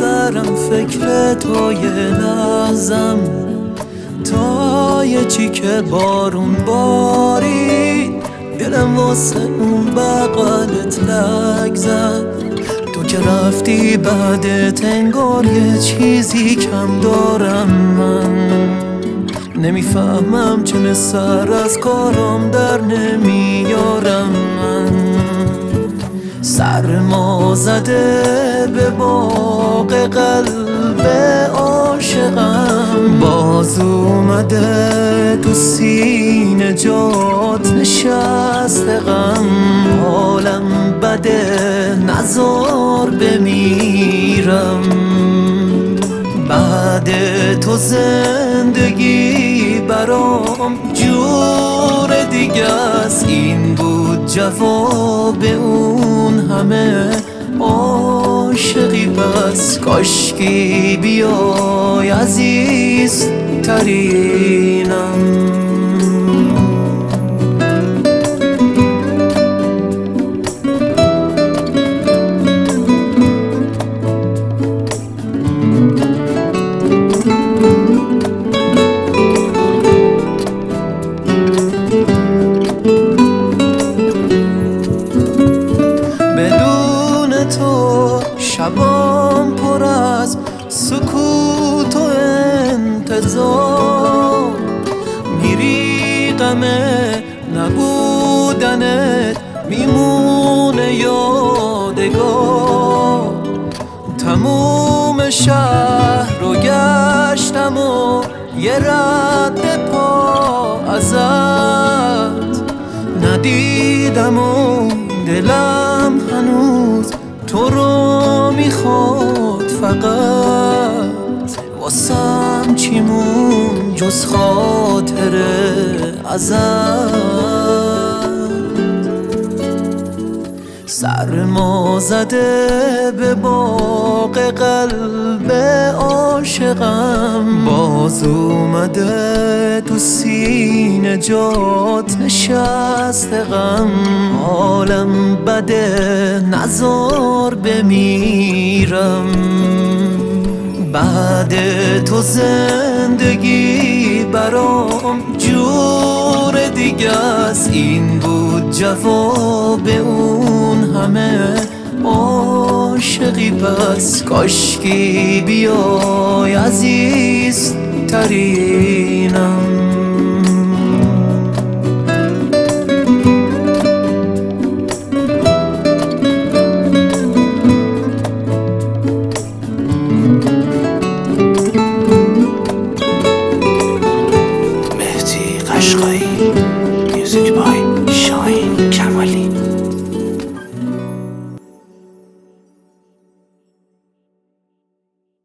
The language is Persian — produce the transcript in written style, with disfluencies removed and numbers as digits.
سرم فکر تو یه لحظم، تا یه چیکه بارون باری دلم واسه اون بغلت لک زد. تو که رفتی بعدت انگار یه چیزی کم دارم من، نمیفهمم چه سر از کارم در نمیارم من. سرما زده به باغ قلب عاشقم، باز اومده تو سینه جات نشسته غم. حالم بده نزار بمیرم، بعد تو زندگی برام جور دیگه است. این بود جواب اون همه عاشقی، بس کاشکی بیای عزیز ترینم. تو شبام پر از سکوت و انتظار، میری غمه نبودنت میمونه یادگار. تموم شهر رو گشتم و یه رد پا ازت ندیدم و دلم هنوز تو رو میخواد. فقط واسم چی مون جز خاطره ازت. سرما زده به باغ قلب عاشقم، باز اومده تو سینه جات نشسته غم. حالم بده نزار بمیرم، بعد تو زندگی برام جور دیگه است. این بود جواب اون همه عاشقی، پس کاشکی بیای عزیز ترین.